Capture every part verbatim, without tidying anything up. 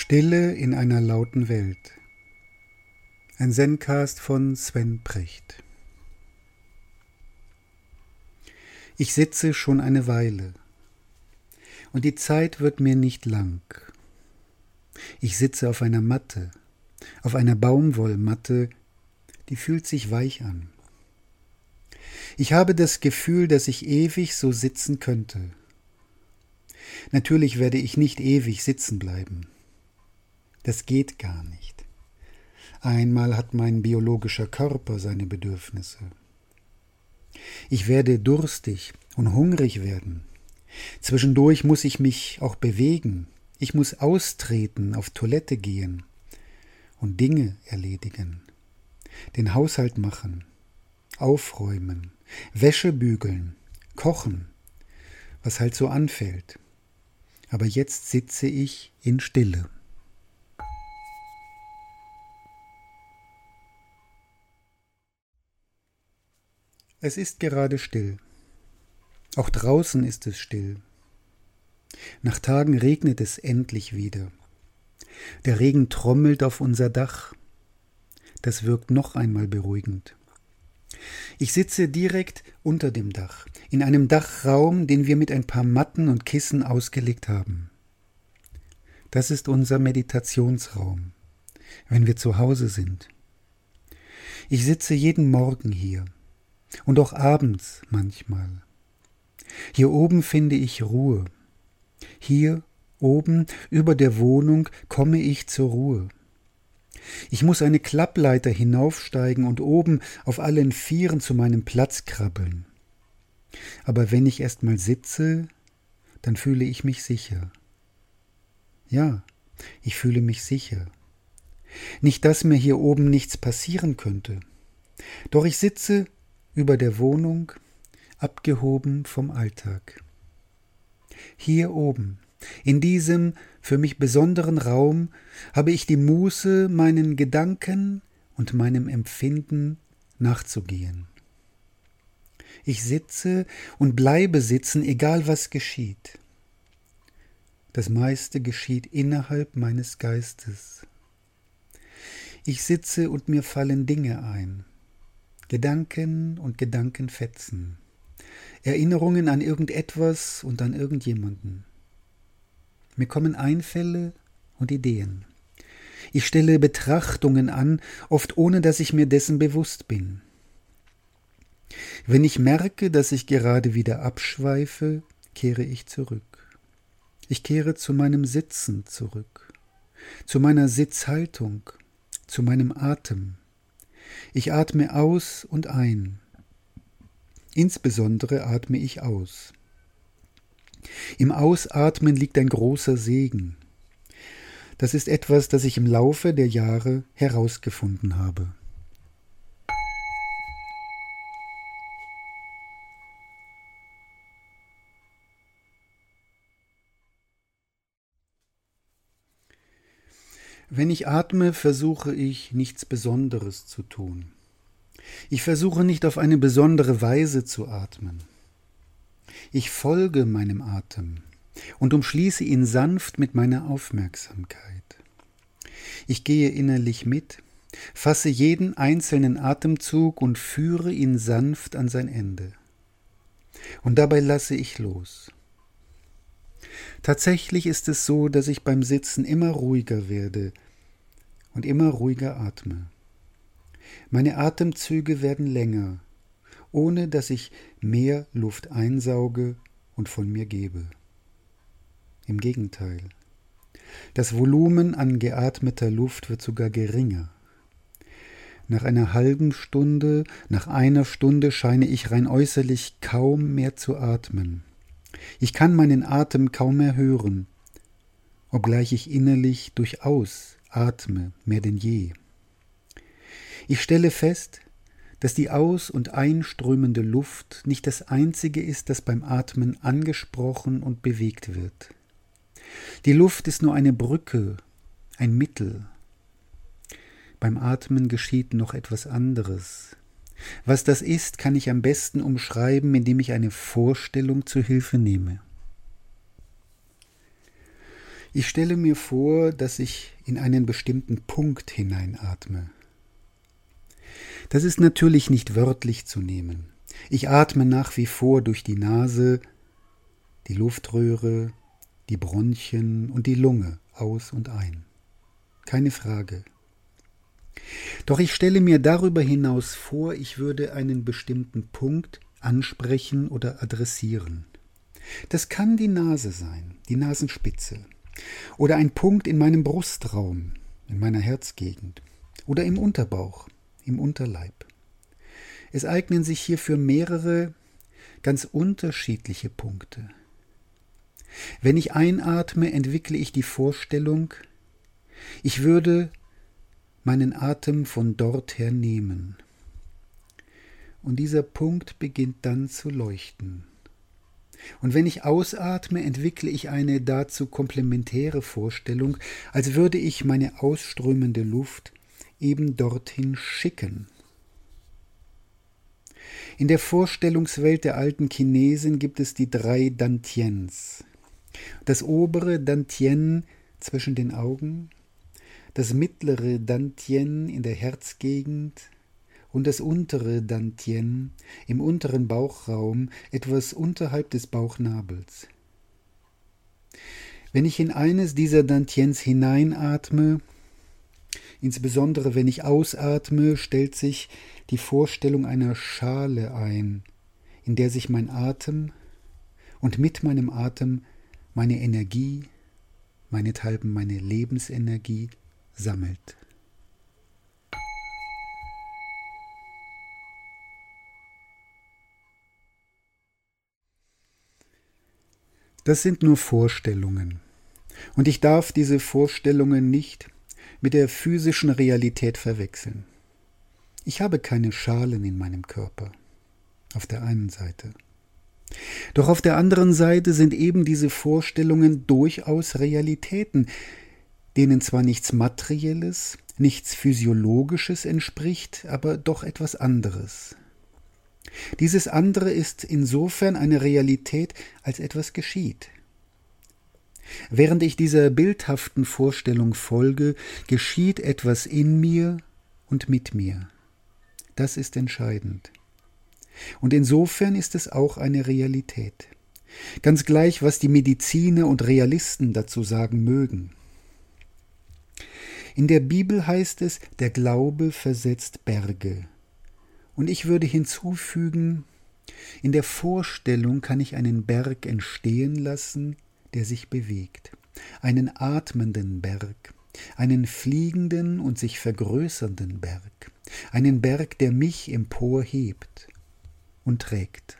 Stille in einer lauten Welt. Ein Zen-Cast von Sven Precht. Ich sitze schon eine Weile und die Zeit wird mir nicht lang. Ich sitze auf einer Matte, auf einer Baumwollmatte, die fühlt sich weich an. Ich habe das Gefühl, dass ich ewig so sitzen könnte. Natürlich werde ich nicht ewig sitzen bleiben. Das geht gar nicht. Einmal hat mein biologischer Körper seine Bedürfnisse. Ich werde durstig und hungrig werden. Zwischendurch muss ich mich auch bewegen. Ich muss austreten, auf Toilette gehen und Dinge erledigen. Den Haushalt machen, aufräumen, Wäsche bügeln, kochen, was halt so anfällt. Aber jetzt sitze ich in Stille. Es ist gerade still. Auch draußen ist es still. Nach Tagen regnet es endlich wieder. Der Regen trommelt auf unser Dach. Das wirkt noch einmal beruhigend. Ich sitze direkt unter dem Dach, in einem Dachraum, den wir mit ein paar Matten und Kissen ausgelegt haben. Das ist unser Meditationsraum, wenn wir zu Hause sind. Ich sitze jeden Morgen hier und auch abends manchmal. Hier oben finde ich Ruhe. Hier oben über der Wohnung komme ich zur Ruhe. Ich muss eine Klappleiter hinaufsteigen und oben auf allen Vieren zu meinem Platz krabbeln. Aber wenn ich erst mal sitze, dann fühle ich mich sicher. Ja, ich fühle mich sicher. Nicht, dass mir hier oben nichts passieren könnte. Doch ich sitze über der Wohnung, abgehoben vom Alltag. Hier oben, in diesem für mich besonderen Raum, habe ich die Muße, meinen Gedanken und meinem Empfinden nachzugehen. Ich sitze und bleibe sitzen, egal was geschieht. Das meiste geschieht innerhalb meines Geistes. Ich sitze und mir fallen Dinge ein. Gedanken und Gedankenfetzen. Erinnerungen an irgendetwas und an irgendjemanden. Mir kommen Einfälle und Ideen. Ich stelle Betrachtungen an, oft ohne dass ich mir dessen bewusst bin. Wenn ich merke, dass ich gerade wieder abschweife, kehre ich zurück. Ich kehre zu meinem Sitzen zurück, zu meiner Sitzhaltung, zu meinem Atem. Ich atme aus und ein. Insbesondere atme ich aus. Im Ausatmen liegt ein großer Segen. Das ist etwas, das ich im Laufe der Jahre herausgefunden habe. Wenn ich atme, versuche ich, nichts Besonderes zu tun. Ich versuche nicht auf eine besondere Weise zu atmen. Ich folge meinem Atem und umschließe ihn sanft mit meiner Aufmerksamkeit. Ich gehe innerlich mit, fasse jeden einzelnen Atemzug und führe ihn sanft an sein Ende. Und dabei lasse ich los. Tatsächlich ist es so, dass ich beim Sitzen immer ruhiger werde und immer ruhiger atme. Meine Atemzüge werden länger, ohne dass ich mehr Luft einsauge und von mir gebe. Im Gegenteil. Das Volumen an geatmeter Luft wird sogar geringer. Nach einer halben Stunde, nach einer Stunde scheine ich rein äußerlich kaum mehr zu atmen. Ich kann meinen Atem kaum mehr hören, obgleich ich innerlich durchaus atme, mehr denn je. Ich stelle fest, dass die aus- und einströmende Luft nicht das Einzige ist, das beim Atmen angesprochen und bewegt wird. Die Luft ist nur eine Brücke, ein Mittel. Beim Atmen geschieht noch etwas anderes. Was das ist, kann ich am besten umschreiben, indem ich eine Vorstellung zu Hilfe nehme. Ich stelle mir vor, dass ich in einen bestimmten Punkt hineinatme. Das ist natürlich nicht wörtlich zu nehmen. Ich atme nach wie vor durch die Nase, die Luftröhre, die Bronchien und die Lunge aus und ein. Keine Frage. Doch ich stelle mir darüber hinaus vor, ich würde einen bestimmten Punkt ansprechen oder adressieren. Das kann die Nase sein, die Nasenspitze, oder ein Punkt in meinem Brustraum, in meiner Herzgegend, oder im Unterbauch, im Unterleib. Es eignen sich hierfür mehrere ganz unterschiedliche Punkte. Wenn ich einatme, entwickle ich die Vorstellung, ich würde meinen Atem von dort her nehmen. Und dieser Punkt beginnt dann zu leuchten. Und wenn ich ausatme, entwickle ich eine dazu komplementäre Vorstellung, als würde ich meine ausströmende Luft eben dorthin schicken. In der Vorstellungswelt der alten Chinesen gibt es die drei Dantians. Das obere Dantien zwischen den Augen, das mittlere Dantien in der Herzgegend und das untere Dantien im unteren Bauchraum, etwas unterhalb des Bauchnabels. Wenn ich in eines dieser Dantiens hineinatme, insbesondere wenn ich ausatme, stellt sich die Vorstellung einer Schale ein, in der sich mein Atem und mit meinem Atem meine Energie, meinethalben meine Lebensenergie, sammelt. Das sind nur Vorstellungen. Und ich darf diese Vorstellungen nicht mit der physischen Realität verwechseln. Ich habe keine Schalen in meinem Körper, auf der einen Seite. Doch auf der anderen Seite sind eben diese Vorstellungen durchaus Realitäten, denen zwar nichts Materielles, nichts Physiologisches entspricht, aber doch etwas anderes. Dieses andere ist insofern eine Realität, als etwas geschieht. Während ich dieser bildhaften Vorstellung folge, geschieht etwas in mir und mit mir. Das ist entscheidend. Und insofern ist es auch eine Realität. Ganz gleich, was die Mediziner und Realisten dazu sagen mögen. In der Bibel heißt es, der Glaube versetzt Berge. Und ich würde hinzufügen, in der Vorstellung kann ich einen Berg entstehen lassen, der sich bewegt. Einen atmenden Berg, einen fliegenden und sich vergrößernden Berg. Einen Berg, der mich emporhebt und trägt.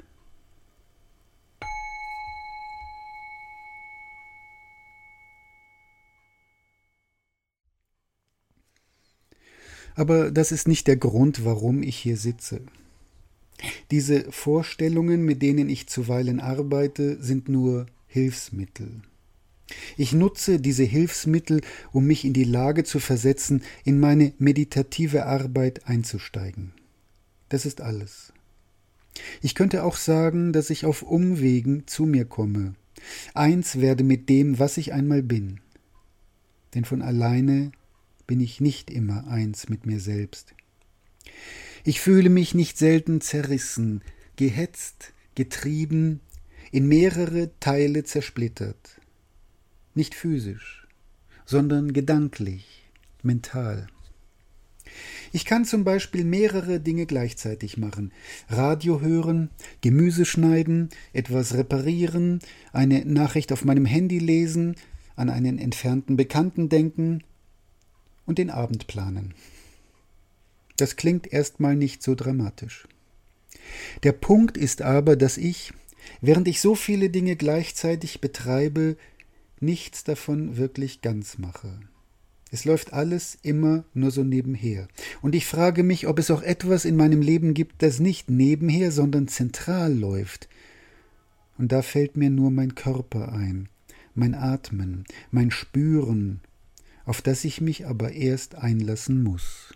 Aber das ist nicht der Grund, warum ich hier sitze. Diese Vorstellungen, mit denen ich zuweilen arbeite, sind nur Hilfsmittel. Ich nutze diese Hilfsmittel, um mich in die Lage zu versetzen, in meine meditative Arbeit einzusteigen. Das ist alles. Ich könnte auch sagen, dass ich auf Umwegen zu mir komme, eins werde mit dem, was ich einmal bin. Denn von alleine bin ich nicht immer eins mit mir selbst. Ich fühle mich nicht selten zerrissen, gehetzt, getrieben, in mehrere Teile zersplittert. Nicht physisch, sondern gedanklich, mental. Ich kann zum Beispiel mehrere Dinge gleichzeitig machen. Radio hören, Gemüse schneiden, etwas reparieren, eine Nachricht auf meinem Handy lesen, an einen entfernten Bekannten denken und den Abend planen. Das klingt erstmal nicht so dramatisch. Der Punkt ist aber, dass ich, während ich so viele Dinge gleichzeitig betreibe, nichts davon wirklich ganz mache. Es läuft alles immer nur so nebenher. Und ich frage mich, ob es auch etwas in meinem Leben gibt, das nicht nebenher, sondern zentral läuft. Und da fällt mir nur mein Körper ein, mein Atmen, mein Spüren, auf das ich mich aber erst einlassen muss.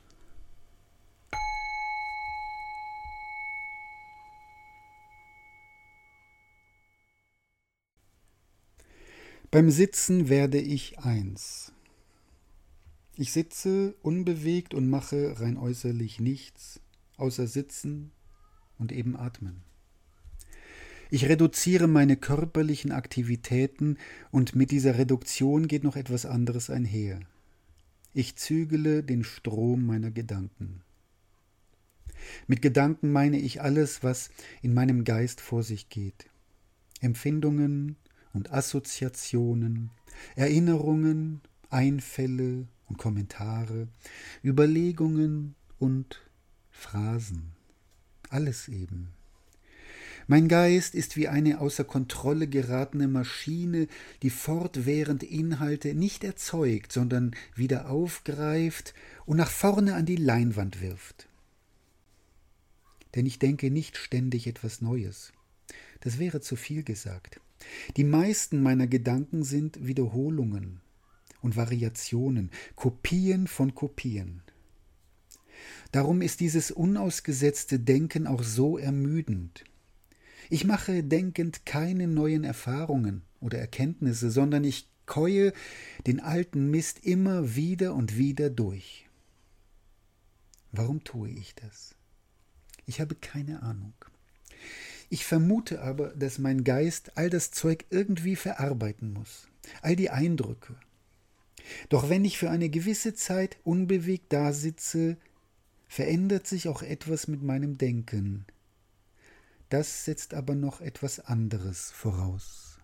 Beim Sitzen werde ich eins. Ich sitze unbewegt und mache rein äußerlich nichts, außer sitzen und eben atmen. Ich reduziere meine körperlichen Aktivitäten und mit dieser Reduktion geht noch etwas anderes einher. Ich zügele den Strom meiner Gedanken. Mit Gedanken meine ich alles, was in meinem Geist vor sich geht. Empfindungen und Assoziationen, Erinnerungen, Einfälle und Kommentare, Überlegungen und Phrasen. Alles eben. Mein Geist ist wie eine außer Kontrolle geratene Maschine, die fortwährend Inhalte nicht erzeugt, sondern wieder aufgreift und nach vorne an die Leinwand wirft. Denn ich denke nicht ständig etwas Neues. Das wäre zu viel gesagt. Die meisten meiner Gedanken sind Wiederholungen und Variationen, Kopien von Kopien. Darum ist dieses unausgesetzte Denken auch so ermüdend. Ich mache denkend keine neuen Erfahrungen oder Erkenntnisse, sondern ich käue den alten Mist immer wieder und wieder durch. Warum tue ich das? Ich habe keine Ahnung. Ich vermute aber, dass mein Geist all das Zeug irgendwie verarbeiten muss, all die Eindrücke. Doch wenn ich für eine gewisse Zeit unbewegt dasitze, verändert sich auch etwas mit meinem Denken. Das setzt aber noch etwas anderes voraus.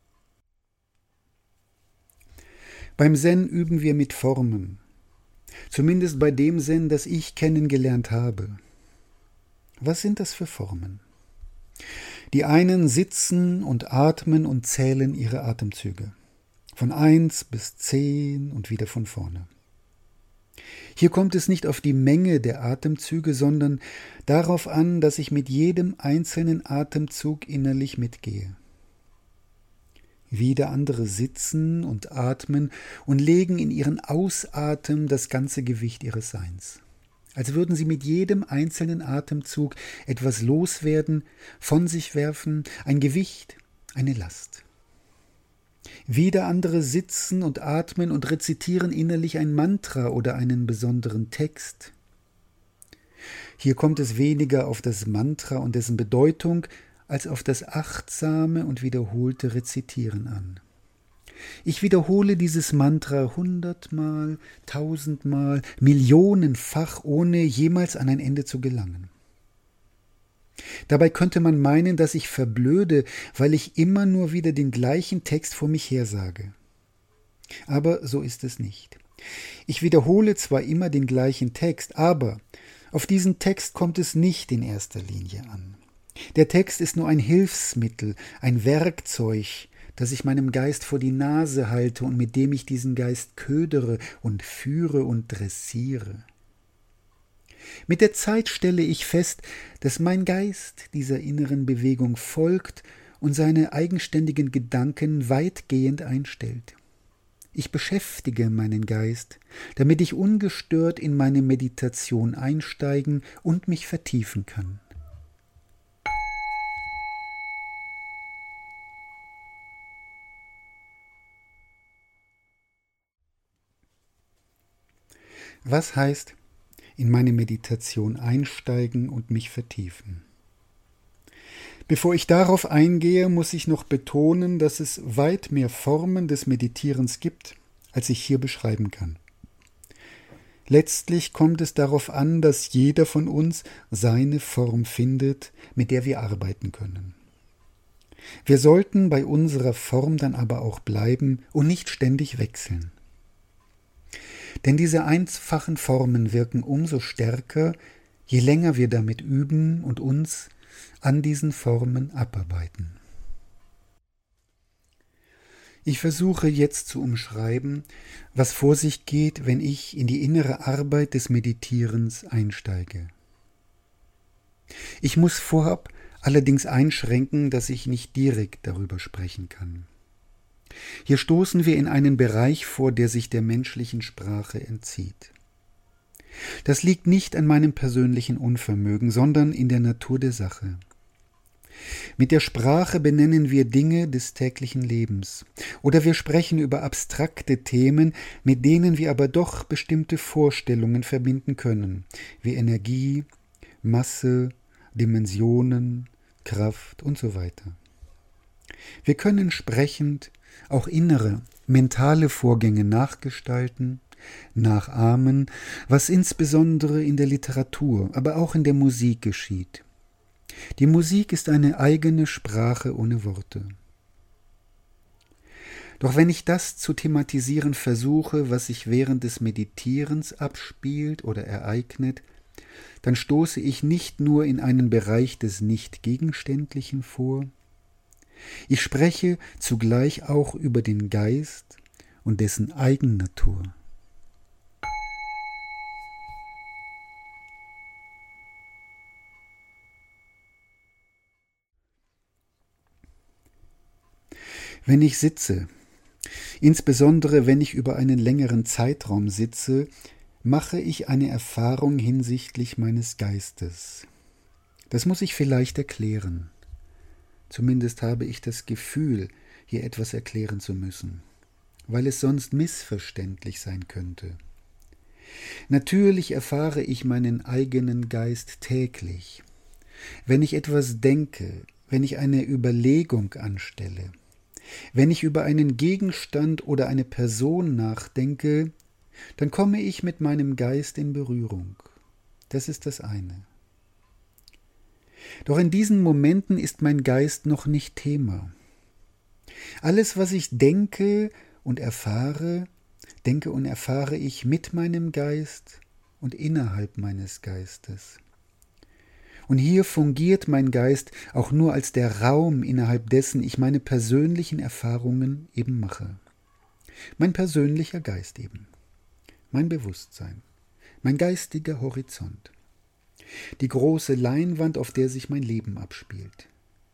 Beim Zen üben wir mit Formen, zumindest bei dem Zen, das ich kennengelernt habe. Was sind das für Formen? Die einen sitzen und atmen und zählen ihre Atemzüge, von eins bis zehn und wieder von vorne. Hier kommt es nicht auf die Menge der Atemzüge, sondern darauf an, dass ich mit jedem einzelnen Atemzug innerlich mitgehe. Wieder andere sitzen und atmen und legen in ihren Ausatmen das ganze Gewicht ihres Seins. Als würden sie mit jedem einzelnen Atemzug etwas loswerden, von sich werfen, ein Gewicht, eine Last. Wieder andere sitzen und atmen und rezitieren innerlich ein Mantra oder einen besonderen Text. Hier kommt es weniger auf das Mantra und dessen Bedeutung als auf das achtsame und wiederholte Rezitieren an. Ich wiederhole dieses Mantra hundertmal, tausendmal, millionenfach, ohne jemals an ein Ende zu gelangen. Dabei könnte man meinen, dass ich verblöde, weil ich immer nur wieder den gleichen Text vor mich hersage. Aber so ist es nicht. Ich wiederhole zwar immer den gleichen Text, aber auf diesen Text kommt es nicht in erster Linie an. Der Text ist nur ein Hilfsmittel, ein Werkzeug, das ich meinem Geist vor die Nase halte und mit dem ich diesen Geist ködere und führe und dressiere. Mit der Zeit stelle ich fest, dass mein Geist dieser inneren Bewegung folgt und seine eigenständigen Gedanken weitgehend einstellt. Ich beschäftige meinen Geist, damit ich ungestört in meine Meditation einsteigen und mich vertiefen kann. Was heißt in meine Meditation einsteigen und mich vertiefen? Bevor ich darauf eingehe, muss ich noch betonen, dass es weit mehr Formen des Meditierens gibt, als ich hier beschreiben kann. Letztlich kommt es darauf an, dass jeder von uns seine Form findet, mit der wir arbeiten können. Wir sollten bei unserer Form dann aber auch bleiben und nicht ständig wechseln. Denn diese einfachen Formen wirken umso stärker, je länger wir damit üben und uns an diesen Formen abarbeiten. Ich versuche jetzt zu umschreiben, was vor sich geht, wenn ich in die innere Arbeit des Meditierens einsteige. Ich muss vorab allerdings einschränken, dass ich nicht direkt darüber sprechen kann. Hier stoßen wir in einen Bereich vor, der sich der menschlichen Sprache entzieht. Das liegt nicht an meinem persönlichen Unvermögen, sondern in der Natur der Sache. Mit der Sprache benennen wir Dinge des täglichen Lebens. Oder wir sprechen über abstrakte Themen, mit denen wir aber doch bestimmte Vorstellungen verbinden können, wie Energie, Masse, Dimensionen, Kraft und so weiter. Wir können sprechend auch innere, mentale Vorgänge nachgestalten, nachahmen, was insbesondere in der Literatur, aber auch in der Musik geschieht. Die Musik ist eine eigene Sprache ohne Worte. Doch wenn ich das zu thematisieren versuche, was sich während des Meditierens abspielt oder ereignet, dann stoße ich nicht nur in einen Bereich des Nicht-Gegenständlichen vor, ich spreche zugleich auch über den Geist und dessen Eigennatur. Wenn ich sitze, insbesondere wenn ich über einen längeren Zeitraum sitze, mache ich eine Erfahrung hinsichtlich meines Geistes. Das muss ich vielleicht erklären. Zumindest habe ich das Gefühl, hier etwas erklären zu müssen, weil es sonst missverständlich sein könnte. Natürlich erfahre ich meinen eigenen Geist täglich. Wenn ich etwas denke, wenn ich eine Überlegung anstelle, wenn ich über einen Gegenstand oder eine Person nachdenke, dann komme ich mit meinem Geist in Berührung. Das ist das eine. Doch in diesen Momenten ist mein Geist noch nicht Thema. Alles, was ich denke und erfahre, denke und erfahre ich mit meinem Geist und innerhalb meines Geistes. Und hier fungiert mein Geist auch nur als der Raum, innerhalb dessen ich meine persönlichen Erfahrungen eben mache. Mein persönlicher Geist eben, mein Bewusstsein, mein geistiger Horizont, die große Leinwand, auf der sich mein Leben abspielt.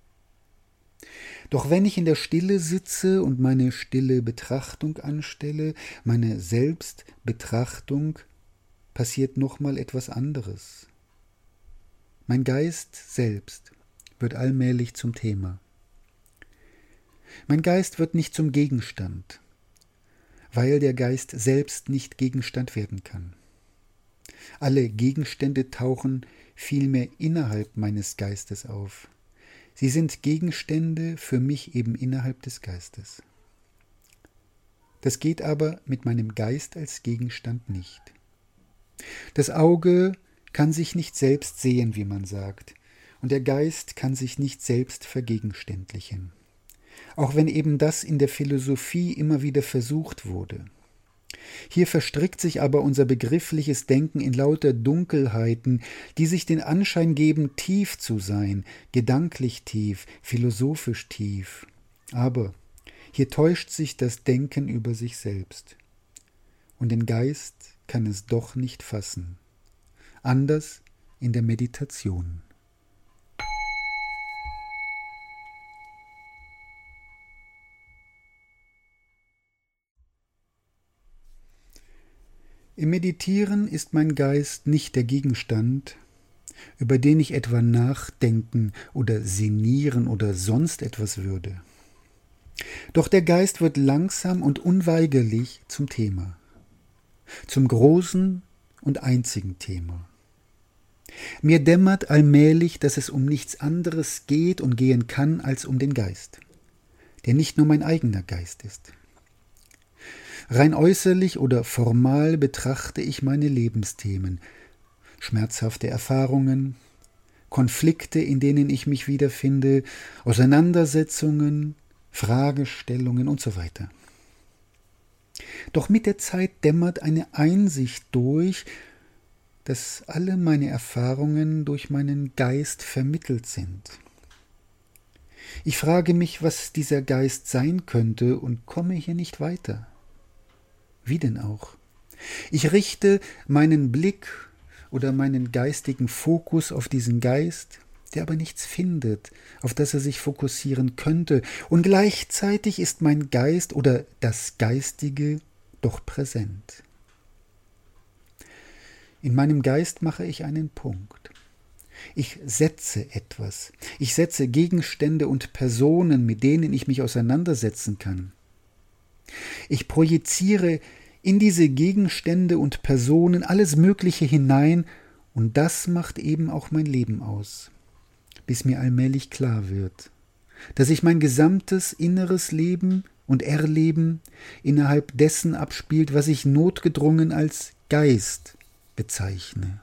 Doch wenn ich in der Stille sitze und meine stille Betrachtung anstelle, meine Selbstbetrachtung, passiert nochmal etwas anderes. Mein Geist selbst wird allmählich zum Thema. Mein Geist wird nicht zum Gegenstand, weil der Geist selbst nicht Gegenstand werden kann. Alle Gegenstände tauchen vielmehr innerhalb meines Geistes auf. Sie sind Gegenstände für mich eben innerhalb des Geistes. Das geht aber mit meinem Geist als Gegenstand nicht. Das Auge kann sich nicht selbst sehen, wie man sagt, und der Geist kann sich nicht selbst vergegenständlichen. Auch wenn eben das in der Philosophie immer wieder versucht wurde. Hier verstrickt sich aber unser begriffliches Denken in lauter Dunkelheiten, die sich den Anschein geben, tief zu sein, gedanklich tief, philosophisch tief. Aber hier täuscht sich das Denken über sich selbst. Und den Geist kann es doch nicht fassen. Anders in der Meditation. Im Meditieren ist mein Geist nicht der Gegenstand, über den ich etwa nachdenken oder sinnieren oder sonst etwas würde. Doch der Geist wird langsam und unweigerlich zum Thema, zum großen und einzigen Thema. Mir dämmert allmählich, dass es um nichts anderes geht und gehen kann als um den Geist, der nicht nur mein eigener Geist ist. Rein äußerlich oder formal betrachte ich meine Lebensthemen, schmerzhafte Erfahrungen, Konflikte, in denen ich mich wiederfinde, Auseinandersetzungen, Fragestellungen und so weiter. Doch mit der Zeit dämmert eine Einsicht durch, dass alle meine Erfahrungen durch meinen Geist vermittelt sind. Ich frage mich, was dieser Geist sein könnte und komme hier nicht weiter. Wie denn auch? Ich richte meinen Blick oder meinen geistigen Fokus auf diesen Geist, der aber nichts findet, auf das er sich fokussieren könnte, und gleichzeitig ist mein Geist oder das Geistige doch präsent. In meinem Geist mache ich einen Punkt. Ich setze etwas. Ich setze Gegenstände und Personen, mit denen ich mich auseinandersetzen kann. Ich projiziere in diese Gegenstände und Personen alles Mögliche hinein, und das macht eben auch mein Leben aus, bis mir allmählich klar wird, dass sich mein gesamtes inneres Leben und Erleben innerhalb dessen abspielt, was ich notgedrungen als Geist bezeichne.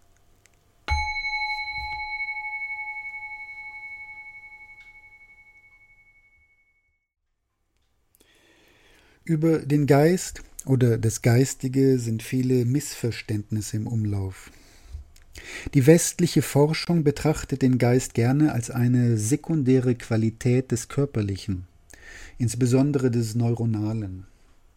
Über den Geist oder das Geistige sind viele Missverständnisse im Umlauf. Die westliche Forschung betrachtet den Geist gerne als eine sekundäre Qualität des Körperlichen, insbesondere des Neuronalen.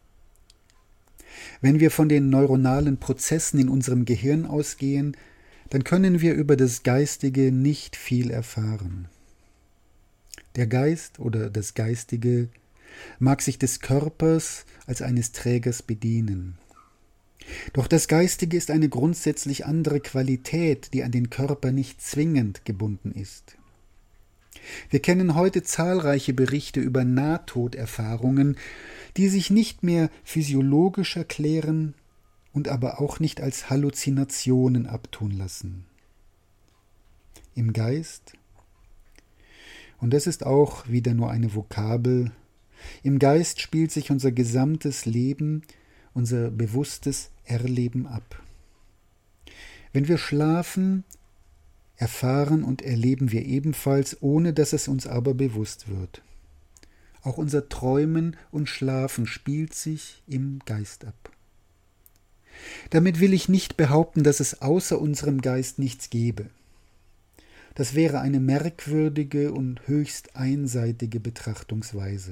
Wenn wir von den neuronalen Prozessen in unserem Gehirn ausgehen, dann können wir über das Geistige nicht viel erfahren. Der Geist oder das Geistige mag sich des Körpers als eines Trägers bedienen. Doch das Geistige ist eine grundsätzlich andere Qualität, die an den Körper nicht zwingend gebunden ist. Wir kennen heute zahlreiche Berichte über Nahtoderfahrungen, die sich nicht mehr physiologisch erklären und aber auch nicht als Halluzinationen abtun lassen. Im Geist, und das ist auch wieder nur eine Vokabel, im Geist spielt sich unser gesamtes Leben, unser bewusstes Erleben ab. Wenn wir schlafen, erfahren und erleben wir ebenfalls, ohne dass es uns aber bewusst wird. Auch unser Träumen und Schlafen spielt sich im Geist ab. Damit will ich nicht behaupten, dass es außer unserem Geist nichts gäbe. Das wäre eine merkwürdige und höchst einseitige Betrachtungsweise.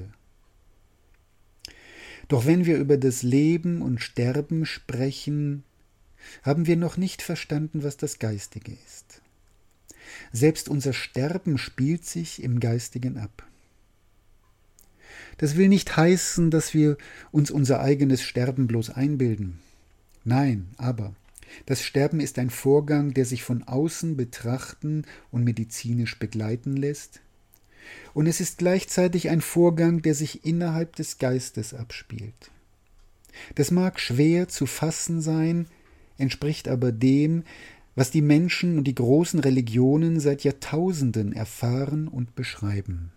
Doch wenn wir über das Leben und Sterben sprechen, haben wir noch nicht verstanden, was das Geistige ist. Selbst unser Sterben spielt sich im Geistigen ab. Das will nicht heißen, dass wir uns unser eigenes Sterben bloß einbilden. Nein, aber das Sterben ist ein Vorgang, der sich von außen betrachten und medizinisch begleiten lässt. Und es ist gleichzeitig ein Vorgang, der sich innerhalb des Geistes abspielt. Das mag schwer zu fassen sein, entspricht aber dem, was die Menschen und die großen Religionen seit Jahrtausenden erfahren und beschreiben.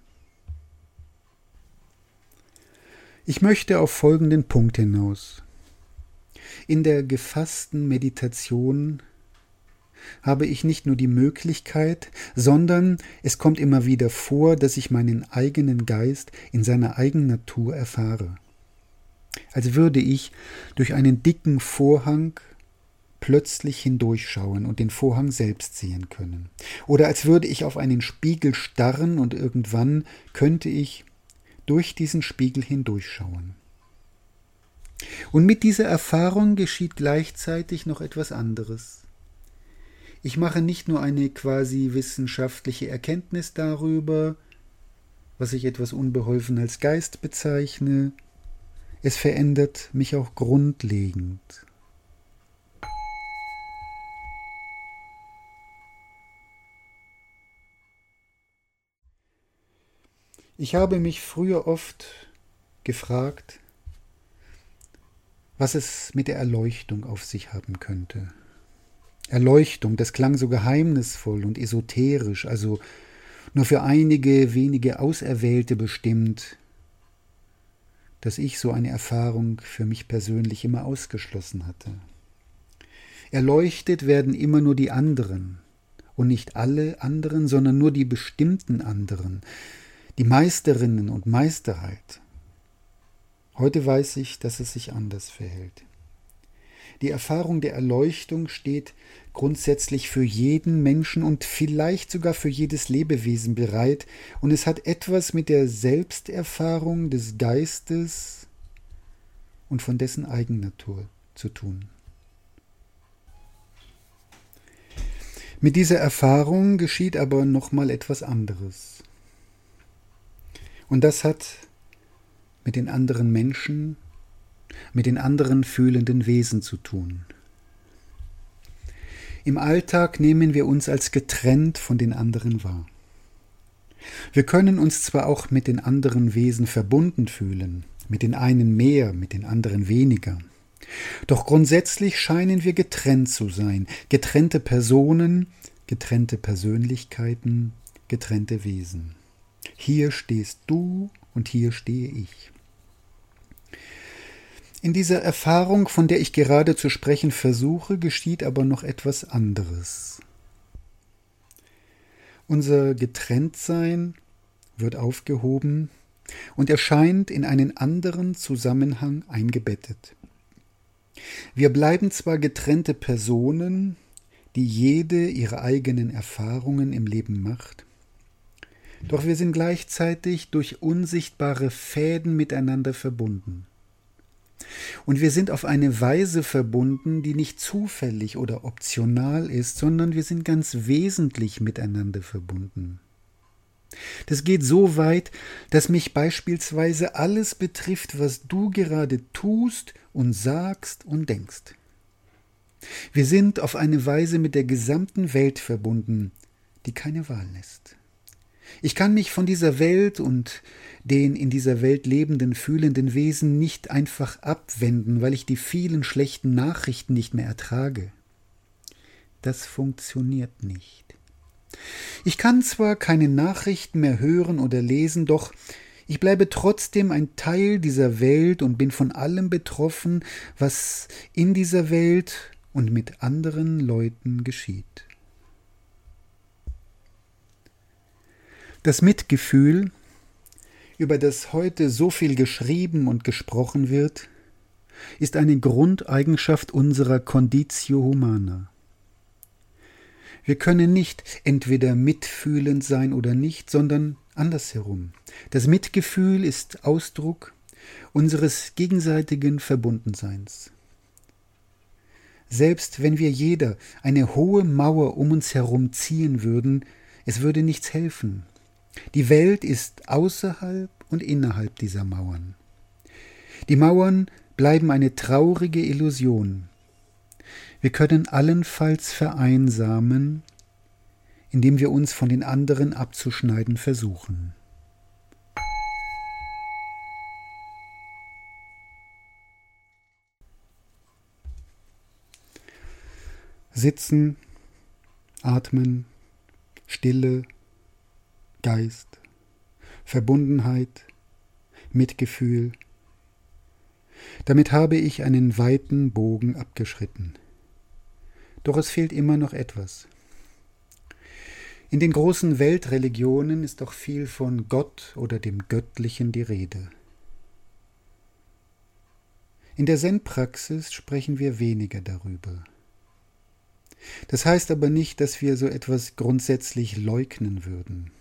Ich möchte auf folgenden Punkt hinaus. In der gefassten Meditation habe ich nicht nur die Möglichkeit, sondern es kommt immer wieder vor, dass ich meinen eigenen Geist in seiner Eigennatur erfahre. Als würde ich durch einen dicken Vorhang plötzlich hindurchschauen und den Vorhang selbst sehen können. Oder als würde ich auf einen Spiegel starren und irgendwann könnte ich durch diesen Spiegel hindurchschauen. Und mit dieser Erfahrung geschieht gleichzeitig noch etwas anderes. Ich mache nicht nur eine quasi wissenschaftliche Erkenntnis darüber, was ich etwas unbeholfen als Geist bezeichne, es verändert mich auch grundlegend. Ich habe mich früher oft gefragt, was es mit der Erleuchtung auf sich haben könnte. Erleuchtung, das klang so geheimnisvoll und esoterisch, also nur für einige wenige Auserwählte bestimmt, dass ich so eine Erfahrung für mich persönlich immer ausgeschlossen hatte. Erleuchtet werden immer nur die anderen, und nicht alle anderen, sondern nur die bestimmten anderen, die Meisterinnen und Meister halt. Heute weiß ich, dass es sich anders verhält. Die Erfahrung der Erleuchtung steht grundsätzlich für jeden Menschen und vielleicht sogar für jedes Lebewesen bereit, und es hat etwas mit der Selbsterfahrung des Geistes und von dessen Eigennatur zu tun. Mit dieser Erfahrung geschieht aber nochmal etwas anderes. Und das hat mit den anderen Menschen, mit den anderen fühlenden Wesen zu tun. Im Alltag nehmen wir uns als getrennt von den anderen wahr. Wir können uns zwar auch mit den anderen Wesen verbunden fühlen, mit den einen mehr, mit den anderen weniger. Doch grundsätzlich scheinen wir getrennt zu sein, getrennte Personen, getrennte Persönlichkeiten, getrennte Wesen. Hier stehst du und hier stehe ich. In dieser Erfahrung, von der ich gerade zu sprechen versuche, geschieht aber noch etwas anderes. Unser Getrenntsein wird aufgehoben und erscheint in einen anderen Zusammenhang eingebettet. Wir bleiben zwar getrennte Personen, die jede ihre eigenen Erfahrungen im Leben macht, doch wir sind gleichzeitig durch unsichtbare Fäden miteinander verbunden. Und wir sind auf eine Weise verbunden, die nicht zufällig oder optional ist, sondern wir sind ganz wesentlich miteinander verbunden. Das geht so weit, dass mich beispielsweise alles betrifft, was du gerade tust und sagst und denkst. Wir sind auf eine Weise mit der gesamten Welt verbunden, die keine Wahl lässt. Ich kann mich von dieser Welt und den in dieser Welt lebenden, fühlenden Wesen nicht einfach abwenden, weil ich die vielen schlechten Nachrichten nicht mehr ertrage. Das funktioniert nicht. Ich kann zwar keine Nachrichten mehr hören oder lesen, doch ich bleibe trotzdem ein Teil dieser Welt und bin von allem betroffen, was in dieser Welt und mit anderen Leuten geschieht. Das Mitgefühl, über das heute so viel geschrieben und gesprochen wird, ist eine Grundeigenschaft unserer Conditio Humana. Wir können nicht entweder mitfühlend sein oder nicht, sondern andersherum. Das Mitgefühl ist Ausdruck unseres gegenseitigen Verbundenseins. Selbst wenn wir jeder eine hohe Mauer um uns herum ziehen würden, es würde nichts helfen. Die Welt ist außerhalb und innerhalb dieser Mauern. Die Mauern bleiben eine traurige Illusion. Wir können allenfalls vereinsamen, indem wir uns von den anderen abzuschneiden versuchen. Sitzen, atmen, Stille, Geist, Verbundenheit, Mitgefühl. Damit habe ich einen weiten Bogen abgeschritten. Doch es fehlt immer noch etwas. In den großen Weltreligionen ist doch viel von Gott oder dem Göttlichen die Rede. In der Zen-Praxis sprechen wir weniger darüber. Das heißt aber nicht, dass wir so etwas grundsätzlich leugnen würden.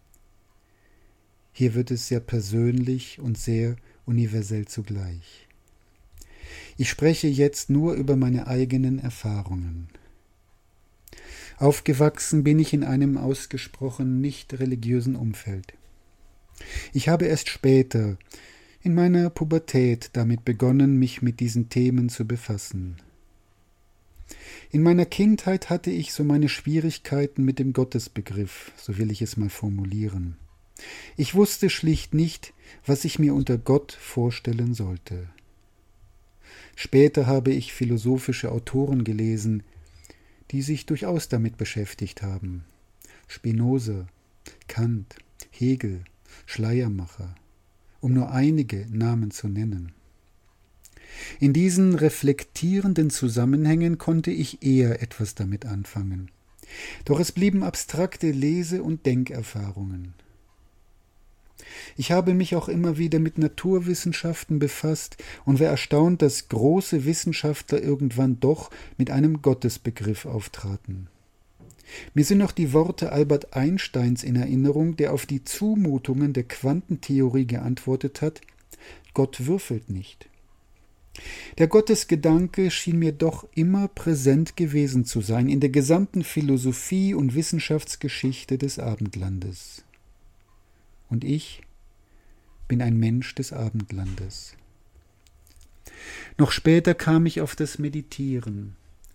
Hier wird es sehr persönlich und sehr universell zugleich. Ich spreche jetzt nur über meine eigenen Erfahrungen. Aufgewachsen bin ich in einem ausgesprochen nicht religiösen Umfeld. Ich habe erst später, in meiner Pubertät, damit begonnen, mich mit diesen Themen zu befassen. In meiner Kindheit hatte ich so meine Schwierigkeiten mit dem Gottesbegriff, so will ich es mal formulieren. Ich wusste schlicht nicht, was ich mir unter Gott vorstellen sollte. Später habe ich philosophische Autoren gelesen, die sich durchaus damit beschäftigt haben. Spinoza, Kant, Hegel, Schleiermacher, um nur einige Namen zu nennen. In diesen reflektierenden Zusammenhängen konnte ich eher etwas damit anfangen. Doch es blieben abstrakte Lese- und Denkerfahrungen. Ich habe mich auch immer wieder mit Naturwissenschaften befasst und war erstaunt, dass große Wissenschaftler irgendwann doch mit einem Gottesbegriff auftraten. Mir sind noch die Worte Albert Einsteins in Erinnerung, der auf die Zumutungen der Quantentheorie geantwortet hat: Gott würfelt nicht. Der Gottesgedanke schien mir doch immer präsent gewesen zu sein in der gesamten Philosophie und Wissenschaftsgeschichte des Abendlandes. Und ich bin ein Mensch des Abendlandes. Noch später kam ich auf das Meditieren,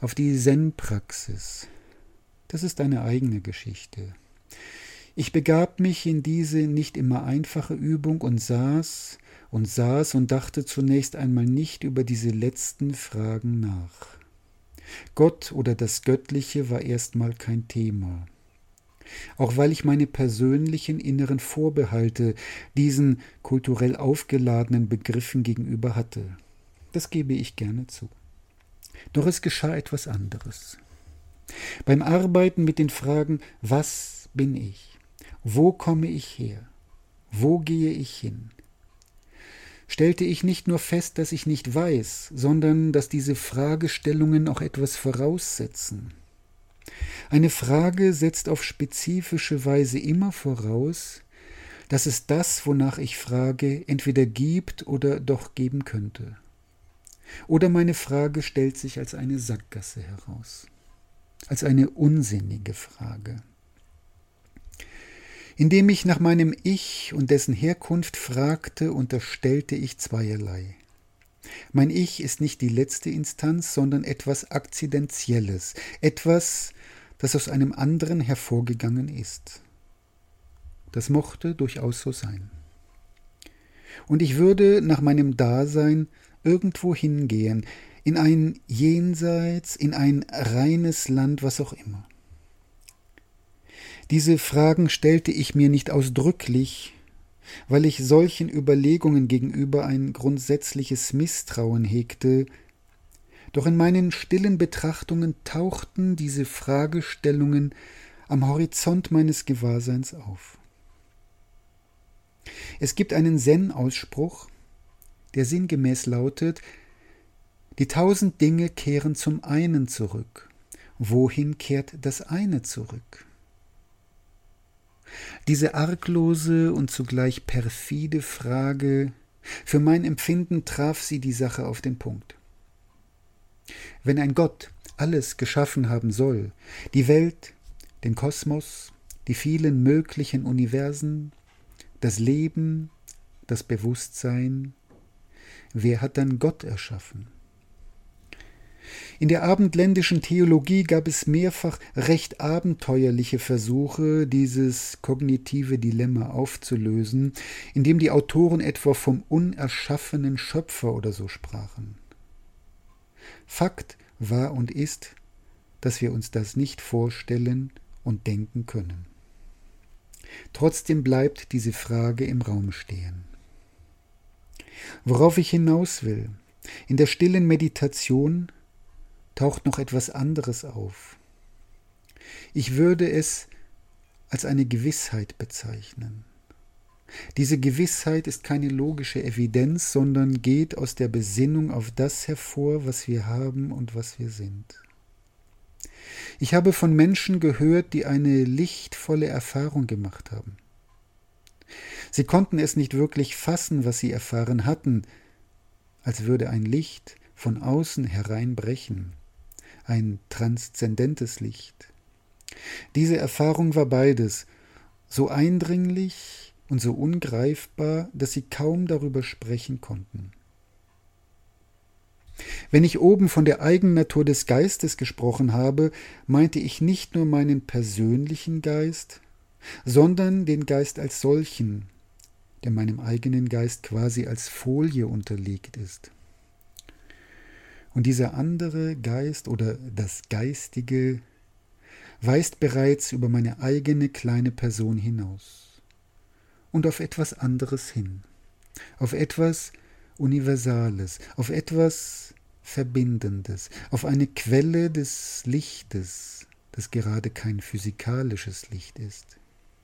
auf die Zen-Praxis. Das ist eine eigene Geschichte. Ich begab mich in diese nicht immer einfache Übung und saß und saß und dachte zunächst einmal nicht über diese letzten Fragen nach. Gott oder das Göttliche war erstmal kein Thema. Auch weil ich meine persönlichen inneren Vorbehalte diesen kulturell aufgeladenen Begriffen gegenüber hatte. Das gebe ich gerne zu. Doch es geschah etwas anderes. Beim Arbeiten mit den Fragen, was bin ich? Wo komme ich her? Wo gehe ich hin? Stellte ich nicht nur fest, dass ich nicht weiß, sondern dass diese Fragestellungen auch etwas voraussetzen. Eine Frage setzt auf spezifische Weise immer voraus, dass es das, wonach ich frage, entweder gibt oder doch geben könnte. Oder meine Frage stellt sich als eine Sackgasse heraus, als eine unsinnige Frage. Indem ich nach meinem Ich und dessen Herkunft fragte, unterstellte ich zweierlei. Mein Ich ist nicht die letzte Instanz, sondern etwas Akzidentielles, etwas, das aus einem anderen hervorgegangen ist. Das mochte durchaus so sein. Und ich würde nach meinem Dasein irgendwo hingehen, in ein Jenseits, in ein reines Land, was auch immer. Diese Fragen stellte ich mir nicht ausdrücklich, weil ich solchen Überlegungen gegenüber ein grundsätzliches Misstrauen hegte, doch in meinen stillen Betrachtungen tauchten diese Fragestellungen am Horizont meines Gewahrseins auf. Es gibt einen Zen-Ausspruch, der sinngemäß lautet: Die tausend Dinge kehren zum einen zurück. Wohin kehrt das eine zurück? Diese arglose und zugleich perfide Frage, für mein Empfinden traf sie die Sache auf den Punkt. Wenn ein Gott alles geschaffen haben soll, die Welt, den Kosmos, die vielen möglichen Universen, das Leben, das Bewusstsein, wer hat dann Gott erschaffen? In der abendländischen Theologie gab es mehrfach recht abenteuerliche Versuche, dieses kognitive Dilemma aufzulösen, indem die Autoren etwa vom unerschaffenen Schöpfer oder so sprachen. Fakt war und ist, dass wir uns das nicht vorstellen und denken können. Trotzdem bleibt diese Frage im Raum stehen. Worauf ich hinaus will, in der stillen Meditation taucht noch etwas anderes auf. Ich würde es als eine Gewissheit bezeichnen. Diese Gewissheit ist keine logische Evidenz, sondern geht aus der Besinnung auf das hervor, was wir haben und was wir sind. Ich habe von Menschen gehört, die eine lichtvolle Erfahrung gemacht haben. Sie konnten es nicht wirklich fassen, was sie erfahren hatten, als würde ein Licht von außen hereinbrechen, ein transzendentes Licht. Diese Erfahrung war beides, so eindringlich und so ungreifbar, dass sie kaum darüber sprechen konnten. Wenn ich oben von der Eigennatur des Geistes gesprochen habe, meinte ich nicht nur meinen persönlichen Geist, sondern den Geist als solchen, der meinem eigenen Geist quasi als Folie unterlegt ist. Und dieser andere Geist oder das Geistige weist bereits über meine eigene kleine Person hinaus und auf etwas anderes hin, auf etwas Universales, auf etwas Verbindendes, auf eine Quelle des Lichtes, das gerade kein physikalisches Licht ist.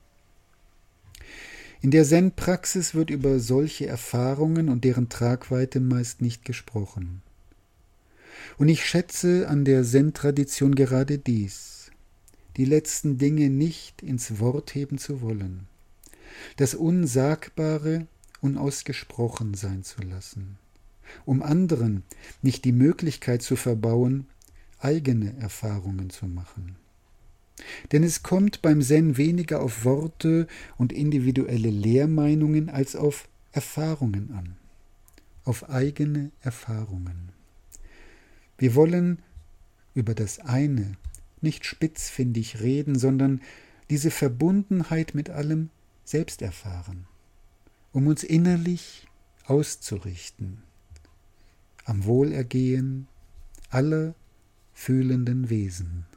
In der Zen-Praxis wird über solche Erfahrungen und deren Tragweite meist nicht gesprochen. Und ich schätze an der Zen-Tradition gerade dies, die letzten Dinge nicht ins Wort heben zu wollen, das Unsagbare unausgesprochen sein zu lassen, um anderen nicht die Möglichkeit zu verbauen, eigene Erfahrungen zu machen. Denn es kommt beim Zen weniger auf Worte und individuelle Lehrmeinungen als auf Erfahrungen an, auf eigene Erfahrungen. Wir wollen über das eine nicht spitzfindig reden, sondern diese Verbundenheit mit allem selbst erfahren, um uns innerlich auszurichten am Wohlergehen aller fühlenden Wesen.